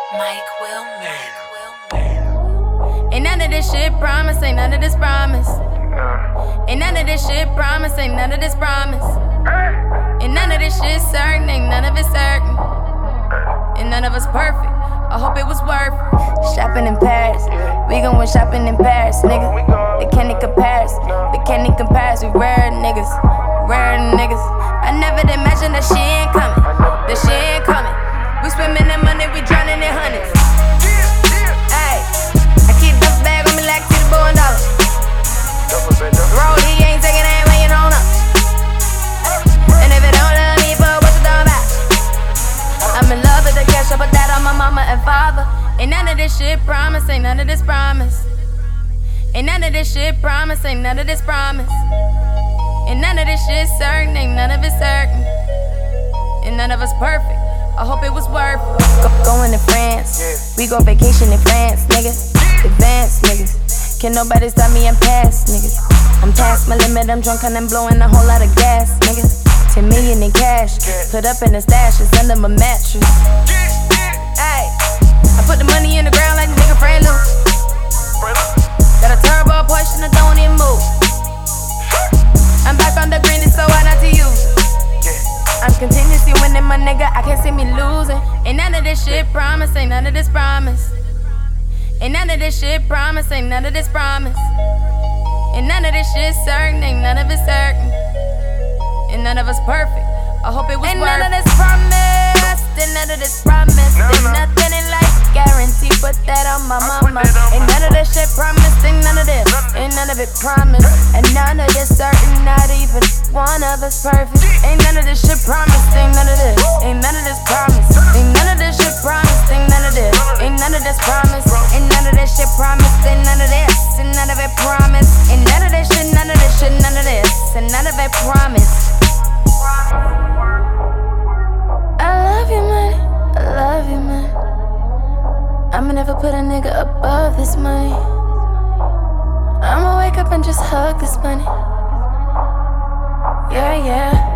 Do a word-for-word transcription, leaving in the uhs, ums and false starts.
Mike Willman. Ain't none of this shit promise, ain't none of this promise. Ain't none of this shit promise, ain't none of this promise. Ain't none of this shit certain, ain't none of it certain. And none of us perfect, I hope it was worth it. Shopping in Paris, we gon' went shopping in Paris, nigga. They can't even compare us, they can't even compare us. We rare niggas, rare niggas. I never did imagine that shit ain't coming, that shit ain't coming. We swimming in money, we drowning in hundreds. Ayy, I keep the bag on me like to the boy and dollar. Roll, he ain't taking that when you don't know. And if it don't love me, but what you talking about? I'm in love with the cash, I put that on my mama and father. Ain't none of this shit promise, ain't none of this promise. Ain't none of this shit promise, ain't none of this promise. Ain't none of this shit certain, ain't none of it certain. And none of us perfect, I hope it was worth it. Go, going to France, we go vacation in France, niggas. Advanced niggas, can't nobody stop me, I'm past niggas. I'm past my limit, I'm drunk and I'm blowing a whole lot of gas, niggas. Ten million in cash, put up in the stash, it's under my mattress. Ayy, I put the money in the ground like a nigga Fran Lou. Got a turbo Porsche and I don't even move. I'm back on the green, it's so hard not to use it. I'm continuously winning, my nigga, I can't see me losing. Ain't none of this shit promise, ain't none of this promise. Ain't none of this shit promise, ain't none of this promise. Ain't none of this shit certain, ain't none of it certain. And none of us perfect, I hope it was ain't worth it. Ain't none of this promise, ain't none of this promise. There's nothing in life guarantee, put that on my mama. Ain't none of this shit promised, ain't none of this. Ain't none of it promised, and none of this certain, not even one of us perfect. Ain't none of this shit promised, ain't none of this. Ain't none of this promised, ain't none of this shit promised, ain't none of this. Ain't none of this promised, ain't none of this shit promised, ain't none of this. And none of it promised, ain't none of this shit, none of this shit, none of this. And none of it promised. I love you, man, I love you, man. I'ma never put a nigga above this money. I'ma wake up and just hug this money. Yeah, yeah.